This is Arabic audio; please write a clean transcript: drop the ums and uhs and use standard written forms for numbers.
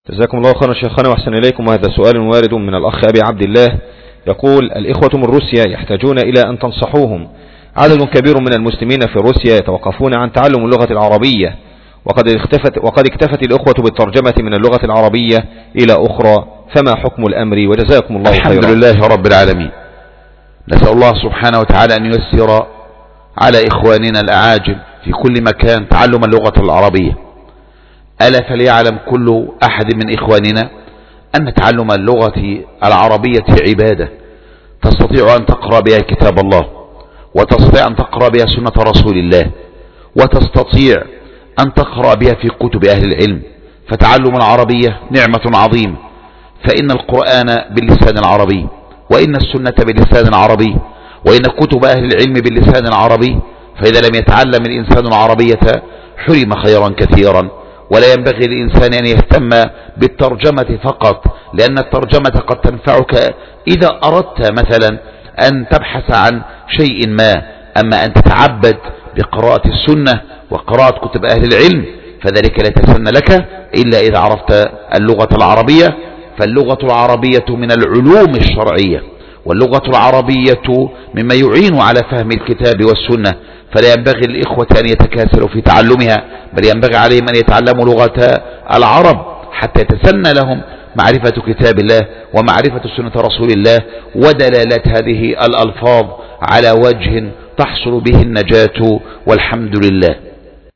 جزاكم الله خيرا شيخنا وأحسن إليكم. وهذا سؤال وارد من الأخ أبي عبد الله يقول: الإخوة من روسيا يحتاجون إلى أن تنصحوهم. عدد كبير من المسلمين في روسيا يتوقفون عن تعلم اللغة العربية، وقد اكتفت الإخوة بالترجمة من اللغة العربية إلى أخرى، فما حكم الأمر؟ وجزاكم الله خيرا. الحمد لله رب العالمين. نسأل الله سبحانه وتعالى أن ييسر على إخواننا الأعاجم في كل مكان تعلم اللغة العربية. ألا فليعلم كل أحد من إخواننا أن تعلم اللغة العربية عبادة تستطيع أن تقرأ بها كتاب الله، وتستطيع أن تقرأ بها سنة رسول الله، وتستطيع أن تقرأ بها في كتب أهل العلم. فتعلم العربية نعمة عظيمة، فإن القرآن باللسان العربي، وإن السنة باللسان العربي، وإن كتب أهل العلم باللسان العربي. فإذا لم يتعلم الإنسان العربية حرم خيرا كثيرا. ولا ينبغي للإنسان أن يهتم بالترجمة فقط، لأن الترجمة قد تنفعك إذا أردت مثلا أن تبحث عن شيء ما. أما أن تتعبد بقراءة السنة وقراءة كتب أهل العلم فذلك لا يتسنى لك إلا إذا عرفت اللغة العربية. فاللغة العربية من العلوم الشرعية، واللغة العربية مما يعين على فهم الكتاب والسنة. فلا ينبغي للإخوة أن يتكاسلوا في تعلمها، بل ينبغي عليهم أن يتعلموا لغة العرب حتى يتسنى لهم معرفة كتاب الله ومعرفة سنة رسول الله ودلالات هذه الألفاظ على وجه تحصل به النجاة. والحمد لله.